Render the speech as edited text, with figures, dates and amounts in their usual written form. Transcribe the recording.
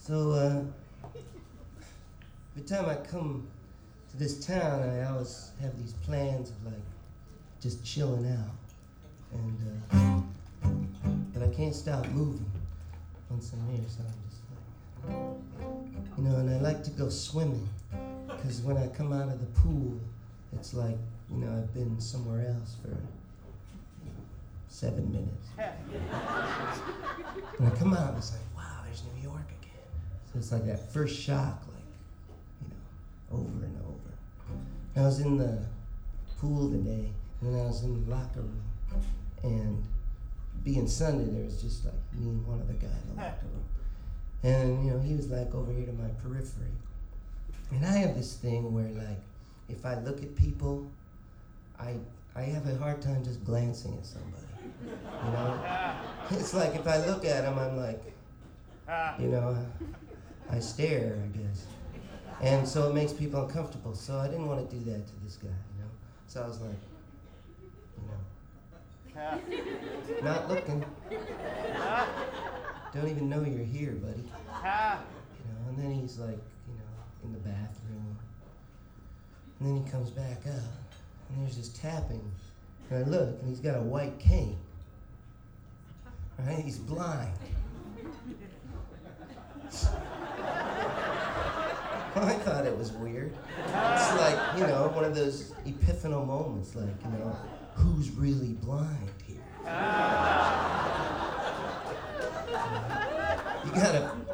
So, every time I come to this town, I always have these plans of like just chilling out. But I can't stop moving once I'm here, so I'm just like, and I like to go swimming, because when I come out of the pool, it's like, I've been somewhere else for 7 minutes. When I come out, it's like, wow, there's New York again. So it's like that first shock, like, over and over. I was in the pool today, and then I was in the locker room, and being Sunday, there was just like me and one other guy in the locker room. And, he was like over here to my periphery. And I have this thing where, like, if I look at people, I have a hard time just glancing at somebody, It's like if I look at them, I'm like, I stare, I guess. And so it makes people uncomfortable. So I didn't want to do that to this guy, So I was like, not looking. Don't even know you're here, buddy. And then he's like, in the bathroom. And then he comes back up, and there's this tapping. And I look, and he's got a white cane. Right? He's blind. Well, I thought it was weird. It's like, one of those epiphanal moments, like, who's really blind here? You gotta